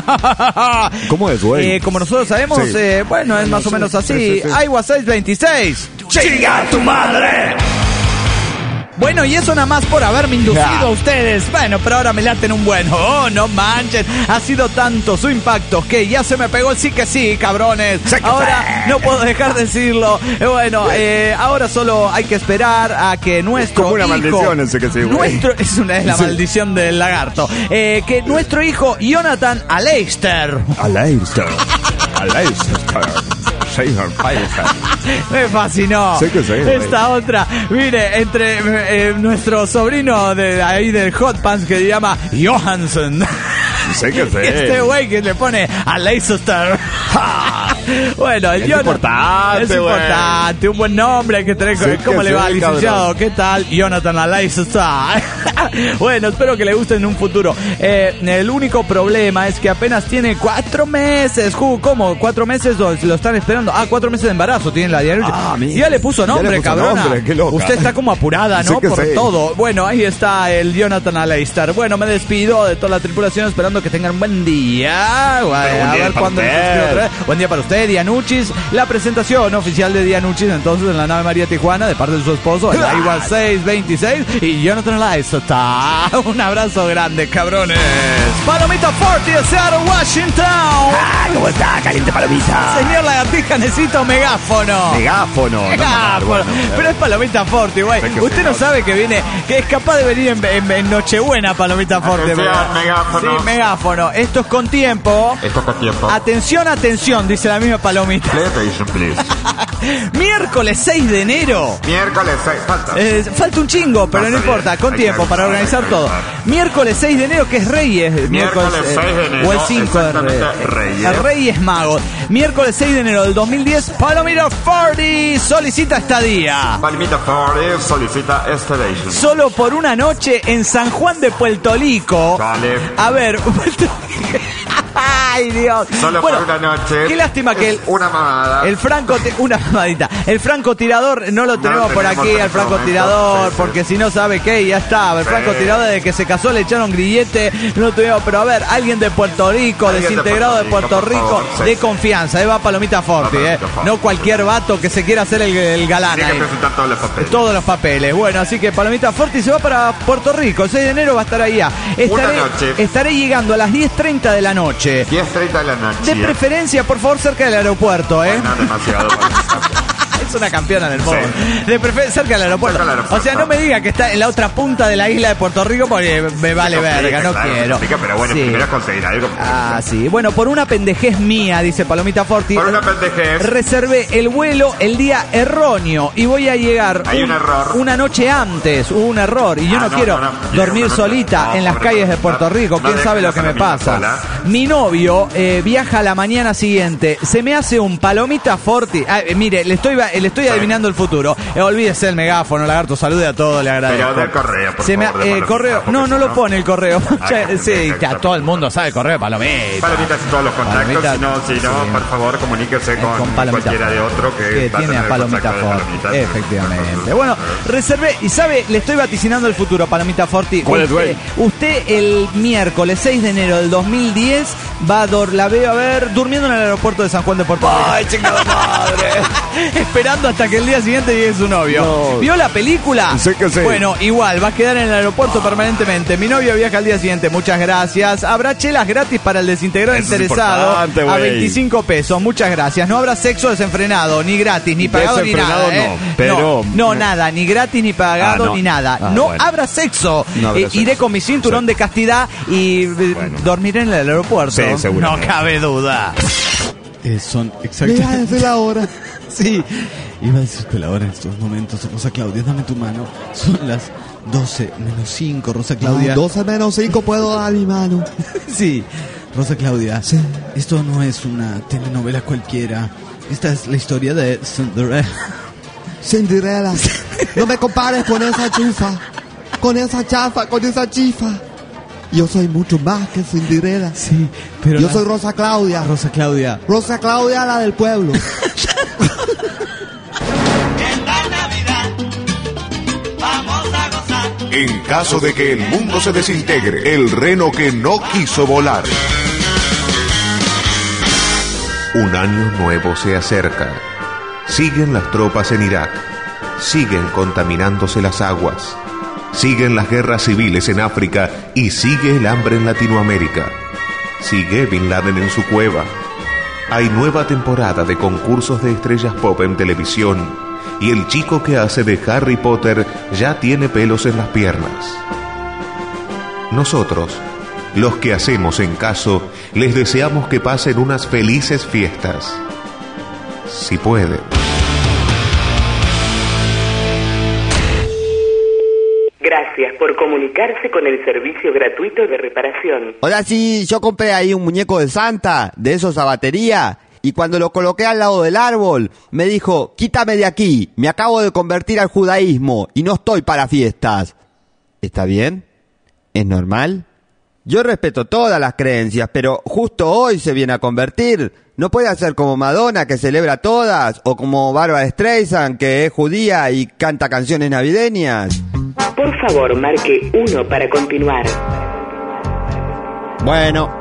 ¿Cómo es, güey? Eh, como nosotros sabemos, Sí. eh, bueno, es más o menos así. sí, sí. Aiwa seiscientos veintiséis. ¡Chinga tu madre! Bueno, y eso nada más por haberme inducido Ya. a ustedes. Bueno, pero ahora me laten un bueno. Oh, no manchen. Ha sido tanto su impacto que ya se me pegó el sí que sí, cabrones. Sí que Ahora sí. no puedo dejar de decirlo. Eh, Bueno, eh, ahora solo hay que esperar a que nuestro Como una hijo... maldición ese que sí, güey. Nuestro, es una es la Sí. maldición del lagarto. Eh, que nuestro hijo Jonathan Aleister... Aleister. a Leicester. Me fascinó. Sí que sí, esta güey. otra. Mire, entre eh, nuestro sobrino de ahí del Hot Pants que se llama Johansson. Sí que sí. Este güey que le pone a Leicester. Bueno, el Es Jonathan- importante, es güey. importante, un buen nombre hay que tener. Sí ¿Cómo que le va, sí, licenciado? cabrón. ¿Qué tal? Jonathan a Leicester. Bueno, espero que le guste en un futuro. Eh, el único problema es que apenas tiene cuatro meses. Ju, ¿Cómo? ¿Cuatro meses o lo están esperando? Ah, cuatro meses de embarazo tiene la diaria. Ah, mira. Ya le puso Ya nombre, le puso cabrona. nombre, qué loca. Usted está como apurada, ¿no? Sí que Por sí. todo. Bueno, ahí está el Jonathan Aleister. Bueno, me despido de toda la tripulación esperando que tengan un buen día. Bueno, buen a día ver para cuándo nos usted. escribe otra vez. Buen día para usted, Dianuchis. La presentación oficial de Dianuchis entonces en la nave María Tijuana de parte de su esposo, el Iowa seis veintiséis y Jonathan Aleister. Un abrazo grande, cabrones. Palomita Forti de Seattle, Washington. Ah, ¿cómo está, caliente palomita? Señor Lagartija, necesito megáfono. Megáfono. Megáfono. Bueno, Pero es Palomita Forti, güey. Sé que Usted sí, no ¿no? sabe que viene, que es capaz de venir en, en- en Nochebuena, Palomita Forti. Atención, ¿verdad? megáfono. Sí, megáfono. Esto es con tiempo. Esto con tiempo. Atención, atención, dice la misma Palomita. Play attention, please. Miércoles seis de enero. Miércoles seis. Falta. Eh, falta un chingo, pero No, no está importa, bien. con Hay que tiempo para avisar, organizar hay que todo. avisar. Miércoles seis de enero, que es Reyes. Miércoles eh, seis de enero, O el cinco de exactamente, Reyes. Reyes Magos. Miércoles seis de enero del dos mil diez, Palomita Forti solicita estadía. Palmita Forti solicita Stellation. Solo por una noche en San Juan de Puerto Rico. Vale. A ver, ay Dios. Solo Bueno, por una noche. qué lástima que el, Una mamada. el franco, una mamadita. El francotirador no lo No tenemos lo por tenemos aquí, en al este francotirador, momento, sí, sí. porque si no sabe qué, ya está. El Sí. francotirador desde que se casó le echaron grillete, no lo tuvimos. Pero a ver, alguien de Puerto Rico, Alguien de desintegrado de Puerto Puerto Rico, Rico, por favor, de sí. confianza. Ahí va Palomita Forti, Va eh. Palomita Forti. No cualquier vato que se quiera hacer el, el galán. Tiene que ahí. presentar todos los papeles. Todos los papeles. Bueno, así que Palomita Forti se va para Puerto Rico. El seis de enero va a estar allá. Estaré, noche. estaré llegando a las diez treinta de la noche. diez treinta de la noche. De preferencia, por favor, cerca del aeropuerto, ¿eh? No demasiado. Es una campeona del mundo. De preferencia cerca del aeropuerto. Cerca del aeropuerto. O sea, no me diga que está en la otra punta de la isla de Puerto Rico porque me vale verga, no Claro, quiero. complica, pero bueno, Sí. primero conseguir algo. Ah, sí. Bueno, por una pendejez mía, dice Palomita Forti. Por una pendejez. Reservé el vuelo el día erróneo y voy a llegar Hay un error. una noche antes. Hubo un error y yo Ah, no, no, quiero no, no. dormir No, no, solita no, en las pobre calles de cosa. Puerto Rico. No ¿Quién dejes sabe a lo que la me niña pasa? sola. Mi novio eh, viaja a la mañana siguiente. Se me hace un Palomita Forti. Ah, eh, mire, le estoy, le estoy adivinando el futuro. Eh, olvídese el megáfono, lagarto. Salude a todos, le agradezco. Pero del correo, por Se me- favor, de eh, Palomita, correo. porque No, si no lo no- pone el correo. Ah, Ya, que- sí, que- ya todo el mundo sabe el correo de Palomita. Palomitas y todos los contactos. Palomita, si no, si no, sí. por favor, comuníquese con, Con Palomita cualquiera de otro que, que va a tiene tener a Palomita contacto de Forti. Palomita. Efectivamente. Bueno, reservé, y sabe, le estoy vaticinando el futuro, Palomita Forti. ¿Cuál es, usted, güey? usted el miércoles seis de enero del dos mil diez va a dor, la veo a ver durmiendo en el aeropuerto de San Juan de Puerto Rico. Ay, chingada madre. Esperando hasta que el día siguiente llegue su novio. No. ¿Vio la película? Sí que sí. Bueno, igual, va a quedar en el aeropuerto permanentemente. Mi novio viaja al día siguiente. Muchas gracias. Habrá chelas gratis para el desintegrado Eso es interesado importante, a güey. veinticinco pesos. Muchas gracias. No habrá sexo desenfrenado, ni gratis, ni pagado, ni Desenfrenado nada. ¿eh? no, pero- no, no, nada, ni gratis, ni pagado, Ah, no. ni nada. Ah, no bueno. habrá sexo. No habrá Eh, sexo. Iré con mi cinturón Sí. de castidad y eh, Bueno. dormiré en el aeropuerto. Sí, seguramente. No cabe duda. Eh, son Le iba a exactamente. decir la hora. Sí, iba a decirte la hora en estos momentos. Rosa Claudia, dame tu mano. Son las doce menos cinco, Rosa Claudia. A doce menos cinco puedo dar mi mano. Sí, Rosa Claudia. Sí. Esto no es una telenovela cualquiera. Esta es la historia de Cinderella. Cinderella. No me compares con esa chufa. Con esa chafa, con esa chifa. Yo soy mucho más que Cinderella. Sí, pero. Yo la- soy Rosa Claudia. Rosa Claudia. Rosa Claudia, la del pueblo. En caso de que el mundo se desintegre, el reno que no quiso volar. Un año nuevo se acerca. Siguen las tropas en Irak. Siguen contaminándose las aguas. Siguen las guerras civiles en África y sigue el hambre en Latinoamérica. Sigue Bin Laden en su cueva. Hay nueva temporada de concursos de estrellas pop en televisión y el chico que hace de Harry Potter ya tiene pelos en las piernas. Nosotros los que hacemos en caso, les deseamos que pasen unas felices fiestas. Si pueden. Gracias por comunicarse con el servicio gratuito de reparación. Hola, sí, yo compré ahí un muñeco de Santa, de esos a batería, y cuando lo coloqué al lado del árbol, me dijo, quítame de aquí, me acabo de convertir al judaísmo y no estoy para fiestas. ¿Está bien? ¿Es normal? Yo respeto todas las creencias, pero justo hoy se viene a convertir. No puede hacer como Madonna, que celebra todas, o como Barbra Streisand, que es judía y canta canciones navideñas. Por favor, marque uno para continuar. Bueno.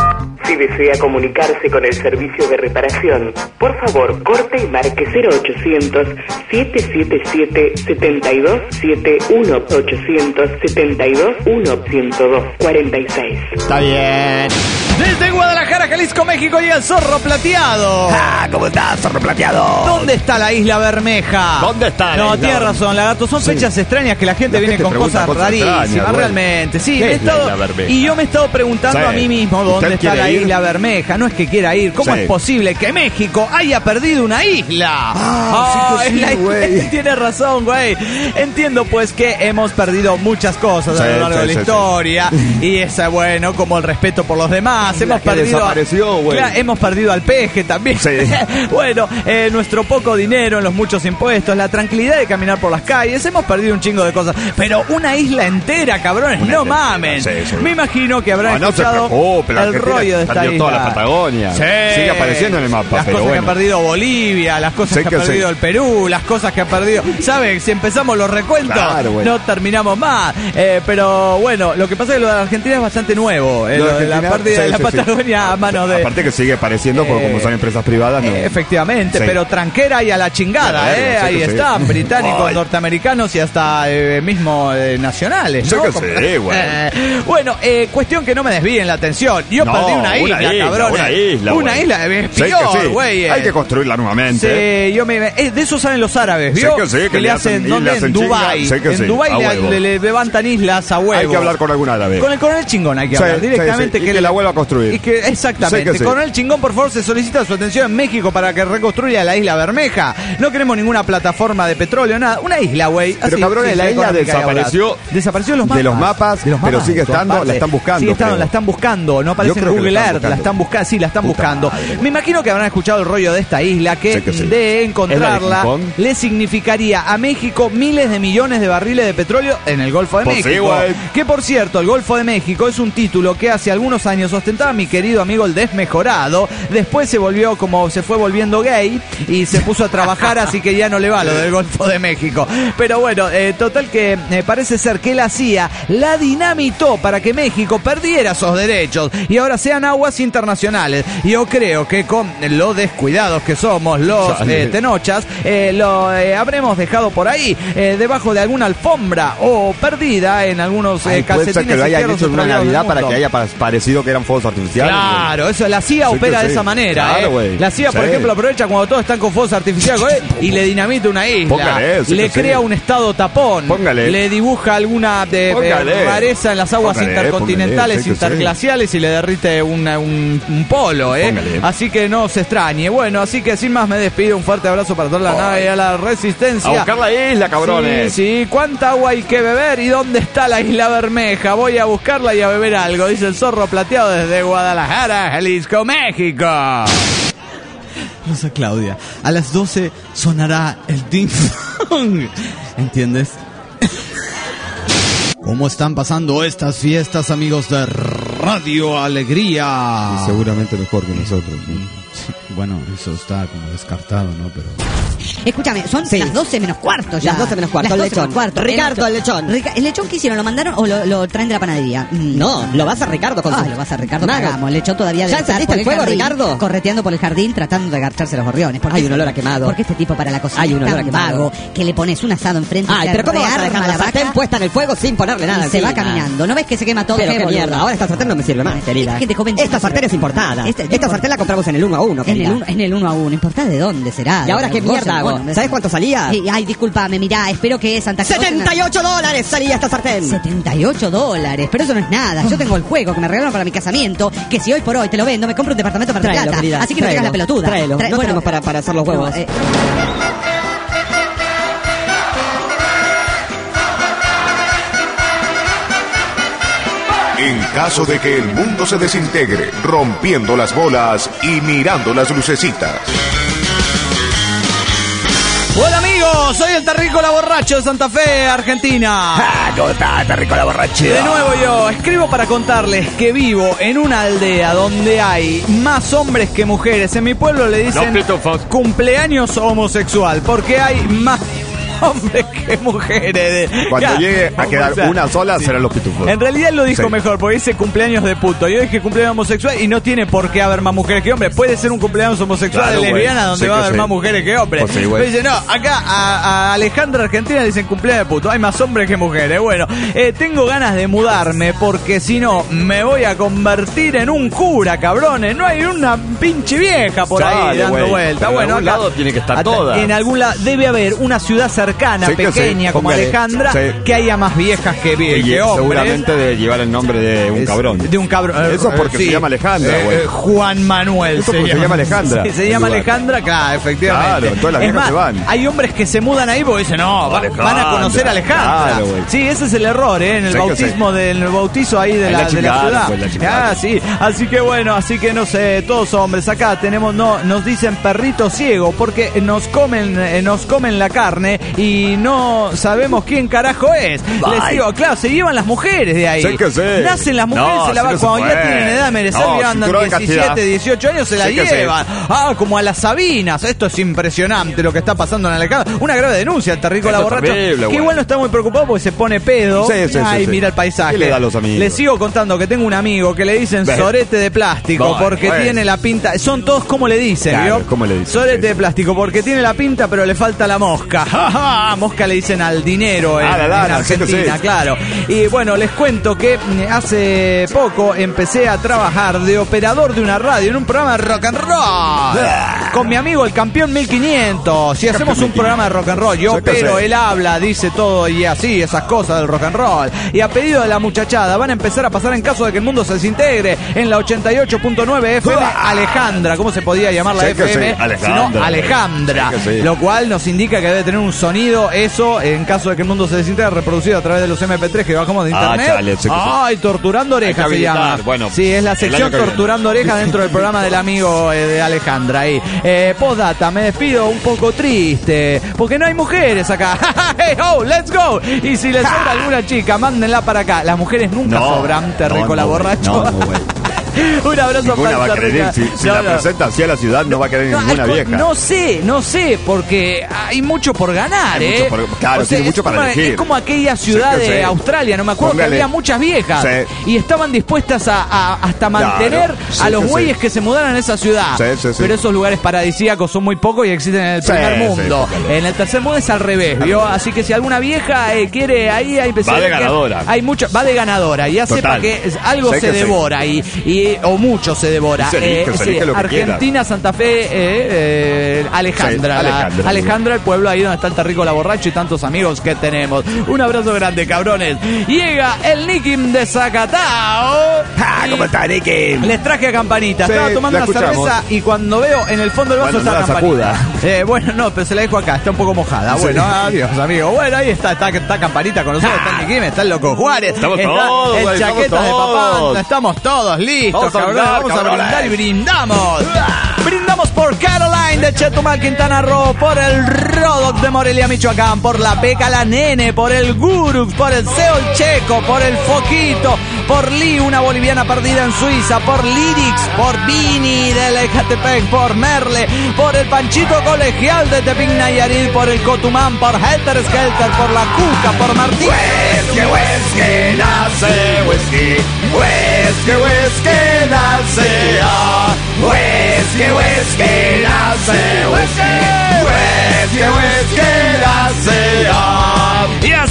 Si desea comunicarse con el servicio de reparación, por favor, corte y marque cero ochocientos, siete siete siete, siete dos siete uno, ochocientos setenta y dos, ciento dos, cuarenta y seis. Está bien. Desde Guadalajara, Jalisco, México, llega el Zorro Plateado. ¡Ah! ¿Cómo estás, Zorro Plateado? ¿Dónde está la Isla Bermeja? ¿Dónde está la No, Isla tiene Bermeja? razón, Lagarto. Son Sí. fechas extrañas que la gente La viene gente con pregunta cosas cosas rarísimas, extrañas, bueno. realmente. Sí, ¿Qué me he es la estado- Isla Bermeja? y yo me he estado preguntando Sí. a mí mismo dónde ¿Usted está la quiere ir? Isla Bermeja. No es que quiera ir. ¿Cómo Sí. es posible que México haya perdido una isla? Ah, sí que es sí, la- güey. Tienes razón, güey. Entiendo, pues, que hemos perdido muchas cosas Sí, a lo largo sí, de la sí, historia. Y esa, bueno, como el respeto por los demás. Hemos que perdido. desapareció, güey. Claro, hemos perdido al peje también. Sí. Bueno, eh, nuestro poco dinero en los muchos impuestos, la tranquilidad de caminar por las calles, hemos perdido un chingo de cosas. Pero una isla entera, cabrones, Una no isla mamen. entera, sí, sí. Me imagino que habrán No, no se escuchado preocupe, la el Argentina rollo de esta perdió isla. toda la Patagonia. Sí. Sigue apareciendo en el mapa, Las pero cosas bueno. que ha perdido Bolivia, las cosas Sí que ha que sí. perdido el Perú, las cosas que ha perdido. ¿Saben? Si empezamos los recuentos, Claro, güey. no terminamos más. Eh, pero bueno, lo que pasa es que lo de Argentina es bastante nuevo. eh, Lo de lo de la Argentina, pérdida sí, de la sí, sí. Patagonia a mano de. Aparte que sigue apareciendo, porque como son empresas privadas, no. Eh, Efectivamente, Sí. pero tranquera y a la chingada, Claro, ¿eh? sí Ahí que sí. están, británicos, Ay. norteamericanos y hasta eh, mismo eh, nacionales, Sí ¿no? que Como- sí, güey. Eh, bueno, eh, cuestión que no me desvíen la atención. Yo No, perdí una isla, una isla, cabrones. una isla, Una güey. isla, es Sí que peor, sí. güey. eh. Hay que construirla nuevamente. Sí, yo me, eh, de eso saben los árabes, Sí ¿vio? que sí, que le le hacen, hacen ¿dónde? islas En en chinga. Dubái. Sí que en sí, Dubái a le, huevo. le- le levantan islas a huevo. Hay que hablar con algún árabe. Con el coronel chingón hay que Sí, hablar sí, directamente. sí, y que la vuelva a construir. Y que, exactamente. Sí que sí. Coronel chingón, por favor, se solicita su atención en México para que reconstruya la isla Bermeja. No queremos ninguna plataforma de petróleo, nada. Una isla, güey. Pero Así, cabrones, simple, la isla económica y desapareció audaz. Desapareció de los mapas. de los mapas, De los pero mapas, sigue de todas estando, la partes. están buscando, Sigue estando, creo. la están buscando. No aparece en creo que la Google están Earth. La buscando. están buscando. Sí, la están Puta buscando. madre. Me imagino que habrán escuchado el rollo de esta isla que Sí que sí. de encontrarla ¿Es la de King Kong? le significaría a México miles de millones de barriles de petróleo en el Golfo de Pues sí, México. güey. Que por cierto, el Golfo de México es un título que hace algunos años ostentaba mi querido amigo el Desmejorado. Después se volvió como se fue volviendo gay y se puso a trabajar, así que ya no le va lo del Golfo de México. Pero bueno, eh, total que eh, parece ser que él hacía, la dinamitó para que México perdiera esos derechos y ahora sean aguas internacionales. Yo creo que con los descuidados que somos los Chale. eh, tenochas, eh, lo eh, habremos dejado por ahí, eh, debajo de alguna alfombra o perdida en algunos eh, Ay, puede ser calcetines que lo hayan izquierdos hecho en una extraviados del Navidad para mundo. que haya pa- parecido que eran fuegos artificiales. Claro, eso, la C I A Sí que opera de sí. esa manera, Claro, ¿eh? güey. La C I A, por Sí. ejemplo, aprovecha cuando todos están con fuegos artificiales ¿eh? y le dinamita una isla. Póngale, sí le que sí. crea un estado tapón. Póngale. Le dibuja alguna de, Póngale. de rareza en las aguas Póngale, intercontinentales, póngale, sí que sí. interglaciales y le derrite una- un, un polo, ¿eh? Póngale. Así que no se extrañe. Bueno, así que sin más me despido. Un fuerte abrazo para toda la nave y a la resistencia. A buscar la isla, cabrones. Sí, sí. ¿Cuánta agua hay que beber y dónde está la isla Bermeja? Voy a buscarla y a beber algo, dice el Zorro Plateado desde Guadalajara, Jalisco, México. Rosa Claudia, a las doce sonará el ding dong. ¿Entiendes? ¿Cómo están pasando estas fiestas, amigos de Radio Alegría? Y seguramente mejor que nosotros. Bueno, eso está como descartado, ¿no? Pero... Escúchame, son Sí. las doce menos cuarto ya. Las doce menos cuarto, Las el doce lechón. menos cuarto. Ricardo, el lechón. Rica- ¿El lechón que hicieron? ¿Lo mandaron o lo, lo traen de la panadería? Mm. No, lo vas a Ricardo con Ah, su... lo vas a Ricardo, Mago. cagamos. El lechón todavía ¿Ya debe estar encendiste por el fuego, jardín, Ricardo? correteando por el jardín tratando de agacharse los gorriones. Porque Hay un este- olor a quemado. Porque este tipo para la cocina Hay un es olor tan a quemado. vago que le pones un asado enfrente Ay, y se pero ¿cómo vas a rearma dejar la vaca sartén puesta en el fuego sin ponerle nada y se va encima? caminando? ¿No ves que se quema todo? Pero Qué qué boludo. mierda, ahora esta sartén no me sirve más, querida. Gente joven, Esta no sartén sirve. es importada. Este- Esta sartén la compramos en el uno a uno, En querida. el, uno, en el uno a uno, importa de dónde será. ¿Y ahora qué Vos, mierda hago? bueno, ¿Sabes cuánto salía? Eh, ay, discúlpame, mirá, espero que Santa Claus... ¡setenta y ocho dólares salía esta sartén! setenta y ocho dólares, pero eso no es nada. Yo tengo el juego que me regalaron para mi casamiento, que si hoy por hoy te lo vendo, me compro un departamento para Tráelo, plata. querida, Así que no te tráelo, hagas la pelotuda. tráelo. Trae- No bueno, tenemos para, para hacer los huevos. no, eh, En caso de que el mundo se desintegre, rompiendo las bolas y mirando las lucecitas. Hola amigos, soy el Terrícola Borracho de Santa Fe, Argentina. Ah, ¿cómo está, Terrícola Borracho? De nuevo yo, escribo para contarles que vivo en una aldea donde hay más hombres que mujeres. En mi pueblo le dicen cumpleaños homosexual, porque hay más hombres que mujeres. Cuando Ya, llegue a quedar o sea, una sola, sí. serán los pitufos. En realidad él lo dijo Sí. mejor, porque dice cumpleaños de puto. Yo dije cumpleaños homosexual y no tiene por qué haber más mujeres que hombres. Puede ser un cumpleaños homosexual Claro, de güey. lesbiana donde Sí va a que haber sí. más mujeres que hombres. Pues sí, güey. Pero dice, no, acá a, a Alejandra Argentina le dicen cumpleaños de puto. Hay más hombres que mujeres. Bueno, eh, tengo ganas de mudarme porque si no me voy a convertir en un cura, cabrones. No hay una pinche vieja por ahí Dale, dando güey. vuelta. Pero en Bueno, algún acá- lado tiene que estar hasta- toda. En algún lado debe haber una ciudad cercana, Sí que sí, pequeña, como póngale. Alejandra, Sí. que haya más viejas que, vie- Y que hombres. seguramente debe llevar el nombre de un Es- cabrón. De un cabrón. Eso es porque Eh, sí. se llama Alejandra, Eh, güey. eh, Juan Manuel Eso porque se llama Alejandra, Sí, se el llama lugar. Alejandra, claro, efectivamente. Claro, todas las Es viejas más, se van. hay hombres que se mudan ahí porque dicen, no, va- Alejandra, van a conocer a Alejandra. claro, güey. Sí, ese es el error, ¿eh? En el Sí que bautismo, del en el bautizo ahí de En la, la de la chingada, ciudad. pues, la chingada. Ah, sí. Así que bueno, así que no sé, todos hombres. Acá tenemos, no, nos dicen perrito ciego porque nos comen, eh, nos comen la carne y no sabemos quién carajo es. Les Ay. digo, claro, se llevan las mujeres de ahí. Sí que sí. Nacen las mujeres, No, se la así van no se cuando ya puede. tienen edad de merecer, No, ya andan cinturón de diecisiete, castidad. dieciocho años, se la Sí que sí. llevan. Ah, como a las Sabinas. Esto es impresionante lo que está pasando en Alejandra. Una grave denuncia al Terrícola Esto es Borracho. terrible, Que güey. igual no está muy preocupado porque se pone pedo. Sí, sí, sí, Ay, sí. mira el paisaje. ¿Qué le da a los amigos? Les sigo contando que tengo un amigo que le dicen Ve. sorete de plástico Bueno, porque bueno. tiene la pinta. Son todos como le dicen, Claro, ¿vio? ¿cómo le dicen? Sorete Sí, de plástico porque tiene la pinta pero le falta la mosca. Ja, ja, mosca le dicen al dinero en, Ah, la lana, en sí que Argentina, sí. claro. Y bueno, les cuento que mm, hace poco empecé a trabajar de operador de una radio en un programa de rock and roll con mi amigo el campeón mil quinientos. Si hacemos un programa de rock and roll, yo Sí que opero, sí. él habla, dice todo y así, esas cosas del rock and roll. Y a pedido de la muchachada, van a empezar a pasar en caso de que el mundo se desintegre en la ochenta y ocho punto nueve F M Alejandra. ¿Cómo se podía llamar la Sí que F M? sí, Alejandra, Sino güey. Alejandra. Sí que sí. Lo cual nos indica que debe tener un sonido, eso, en caso de que el mundo se desintegre, reproducido a través de los eme pe tres que bajamos de Ah, internet. chale, sí que sí. Ay, torturando Hay orejas que se llama. habilitar, bueno, sí, es la el sección año que viene. torturando orejas dentro del programa del amigo eh, de Alejandra ahí. Eh, postdata, me despido un poco triste, porque no hay mujeres acá. Hey, oh, let's go. Y si les sobra alguna chica, mándenla para acá. Las mujeres nunca No, sobran, te no, rico la no, güey. borracho. No, no, güey. Un abrazo Ninguna para va a esta querer ir. rica- Si, si No, la no. presenta así a la ciudad, no va a querer No, ninguna hay co- vieja. no sé, no sé, porque hay mucho por ganar, Hay ¿eh? mucho por- claro, tiene es mucho para como, elegir. Es como aquella ciudad Sí que de sí. Australia, no me acuerdo, Póngale. que había muchas viejas Sí. y estaban dispuestas a, a- hasta mantener sí a los que sí. güeyes que se mudaran a esa ciudad. Sí, sí, sí. Pero esos lugares paradisíacos son muy pocos y existen en el Sí, primer sí, mundo. póngale. En el tercer mundo es al revés, ¿vio? Así que si alguna vieja eh, quiere ahí, ahí Va de ganadora. Hay mucho, va de ganadora, ya Total. sepa que es- algo Sí se que sí. devora y, y o mucho se devora. Se elige, se sí, elige lo que Argentina, Santa Fe, eh, eh, Alejandra, Sí, la- Alejandra. Alejandra, el pueblo ahí donde está el Terrícola Borracho y tantos amigos que tenemos. Un abrazo grande, cabrones. Llega el Nikim de Zacatao. Ah, ¿cómo está, Nicky? Les traje a Campanita. Sí, Estaba tomando la una escuchamos. cerveza y cuando veo en el fondo del vaso Bueno, está no la Campanita. sacuda. Eh, bueno, no, pero se la dejo acá, está un poco mojada. Sí. Bueno, adiós, amigo. Bueno, ahí está, está, está Campanita con nosotros, está el Nikim, está el Loco Juárez. Estamos está todos, el güey, estamos chaqueta de papá. todos. Estamos todos listos, Vamos a cabrones. brindar, Vamos a cabrones. brindar y brindamos. Brindamos por Caroline de Chetumal, Quintana Roo, por el Rodoc de Morelia, Michoacán, por la Peca La Nene, por el Gurux, por el Seol Checo, por el Foquito, por Lee, una boliviana perdida en Suiza, por Lirix, por Vini de Ecatepec, por Merle, por el Panchito Colegial de Tepic Nayarit, por el Cotumán, por Helter Skelter, por la Cuca, por Martín. Whisky, whisky, nace whisky. Whisky, whisky, nace ah. Whisky, whisky, nace whisky. Whisky, whisky, nace ah. Y así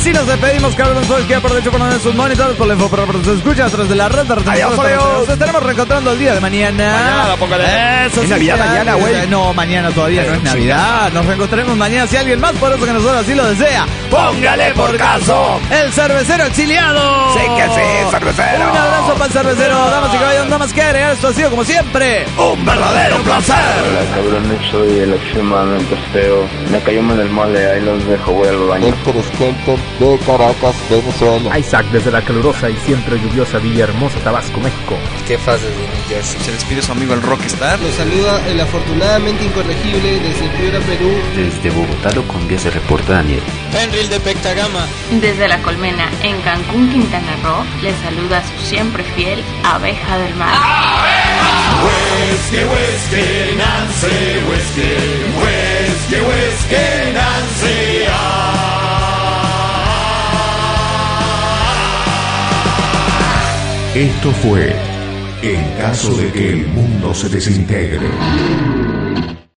así nos despedimos, Carlos Suárez, que aprovecho por poner sus monitores por la info, pero se escucha a través de la red de Adiós, Nos estaremos reencontrando el día de mañana. Mañana, póngale. Eso ¿Es sí, Navidad ya- mañana, güey? No, mañana todavía no es Navidad. Nos reencontraremos mañana si alguien más poderoso que nosotros así lo desea. Póngale por caso. El cervecero exiliado. Sí que sí, cervecero. Un abrazo para el cervecero. Damas y caballeros, nada más que agregar. Esto ha sido como siempre Un verdadero placer. Hola cabrones, soy el extremadamente feo. Me cayó mal el mole, ahí los dejo, voy al baño. Héctor Skelton de Caracas, Venezuela. Isaac desde la calurosa y siempre lluviosa Villahermosa, Tabasco, México. ¿Qué fases de New Jersey? Se despide su amigo el Rockstar. Los saluda el afortunadamente incorregible desde Piura, Perú. Desde Bogotá, Colombia, se reporta Daniel. Henry de Pectagama. Desde La Colmena, en Cancún, Quintana Roo, les saluda su siempre fiel abeja del mar. Whisky, whisky, Nancy, whisky, whisky, whisky, Nancy. Ah. Esto fue En caso de que el mundo se desintegre.